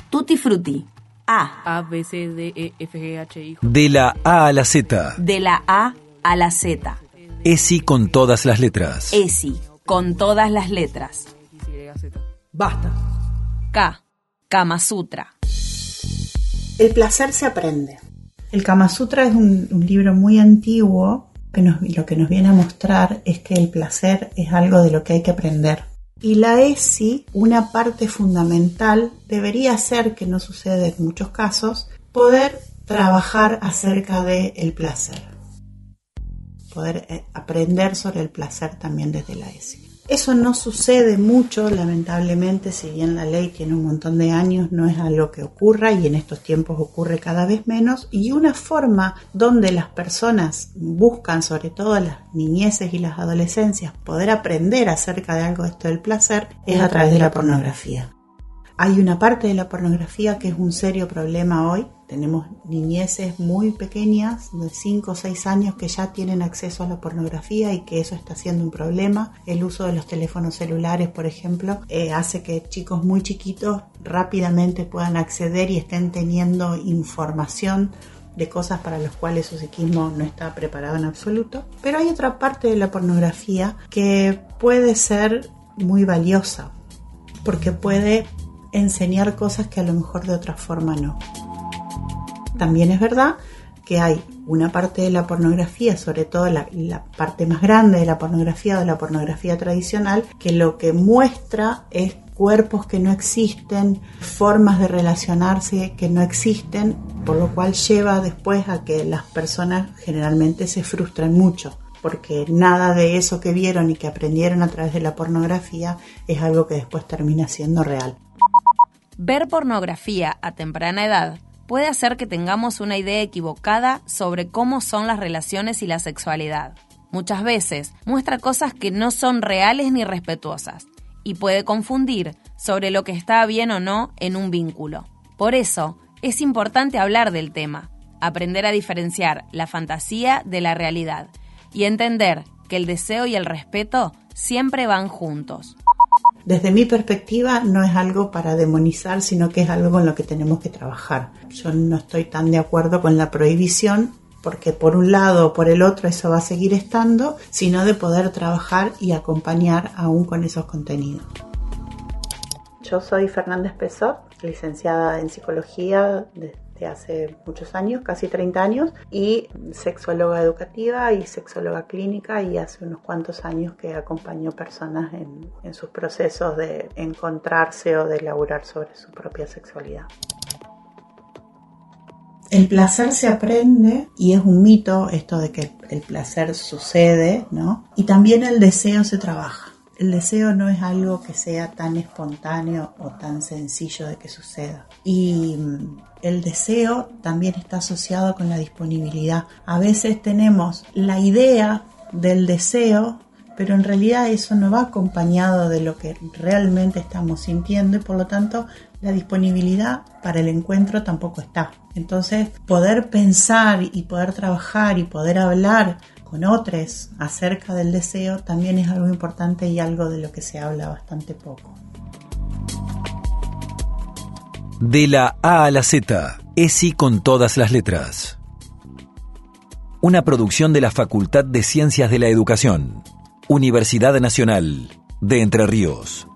Tutti frutti. A. A, B, C, D, E, F, G, H, I. De la A a la Z. De la A a la Z. ESI con todas las letras. ESI, con todas las letras. Basta. K. Kama Sutra. El placer se aprende. El Kama Sutra es un libro muy antiguo que lo que nos viene a mostrar es que el placer es algo de lo que hay que aprender. Y la ESI, una parte fundamental, debería ser, que no sucede en muchos casos, poder trabajar acerca del placer. Poder aprender sobre el placer también desde la ESI. Eso no sucede mucho, lamentablemente, si bien la ley tiene un montón de años, no es algo que ocurra y en estos tiempos ocurre cada vez menos. Y una forma donde las personas buscan, sobre todo las niñeces y las adolescencias, poder aprender acerca de algo de esto del placer es a través de la pornografía. Hay una parte de la pornografía que es un serio problema hoy. Tenemos niñeces muy pequeñas, de 5 o 6 años, que ya tienen acceso a la pornografía y que eso está siendo un problema. El uso de los teléfonos celulares, por ejemplo, hace que chicos muy chiquitos rápidamente puedan acceder y estén teniendo información de cosas para las cuales su psiquismo no está preparado en absoluto. Pero hay otra parte de la pornografía que puede ser muy valiosa, porque puede enseñar cosas que a lo mejor de otra forma no. También es verdad que hay una parte de la pornografía, sobre todo la parte más grande de la pornografía o de la pornografía tradicional, que lo que muestra es cuerpos que no existen, formas de relacionarse que no existen, por lo cual lleva después a que las personas generalmente se frustran mucho, porque nada de eso que vieron y que aprendieron a través de la pornografía es algo que después termina siendo real. Ver pornografía a temprana edad puede hacer que tengamos una idea equivocada sobre cómo son las relaciones y la sexualidad. Muchas veces muestra cosas que no son reales ni respetuosas y puede confundir sobre lo que está bien o no en un vínculo. Por eso, es importante hablar del tema, aprender a diferenciar la fantasía de la realidad y entender que el deseo y el respeto siempre van juntos. Desde mi perspectiva no es algo para demonizar, sino que es algo con lo que tenemos que trabajar. Yo no estoy tan de acuerdo con la prohibición, porque por un lado o por el otro eso va a seguir estando, sino de poder trabajar y acompañar aún con esos contenidos. Yo soy Fernández Pessoa, licenciada en psicología desde hace muchos años, casi 30 años, y sexóloga educativa y sexóloga clínica, y hace unos cuantos años que acompaño personas en sus procesos de encontrarse o de elaborar sobre su propia sexualidad. El placer se aprende y es un mito esto de que el placer sucede, ¿no? Y también el deseo se trabaja. El deseo no es algo que sea tan espontáneo o tan sencillo de que suceda. Y el deseo también está asociado con la disponibilidad. A veces tenemos la idea del deseo, pero en realidad eso no va acompañado de lo que realmente estamos sintiendo y por lo tanto la disponibilidad para el encuentro tampoco está. Entonces, poder pensar y poder trabajar y poder hablar con otros acerca del deseo también es algo importante y algo de lo que se habla bastante poco. De la A a la Z, ESI con todas las letras. Una producción de la Facultad de Ciencias de la Educación, Universidad Nacional de Entre Ríos.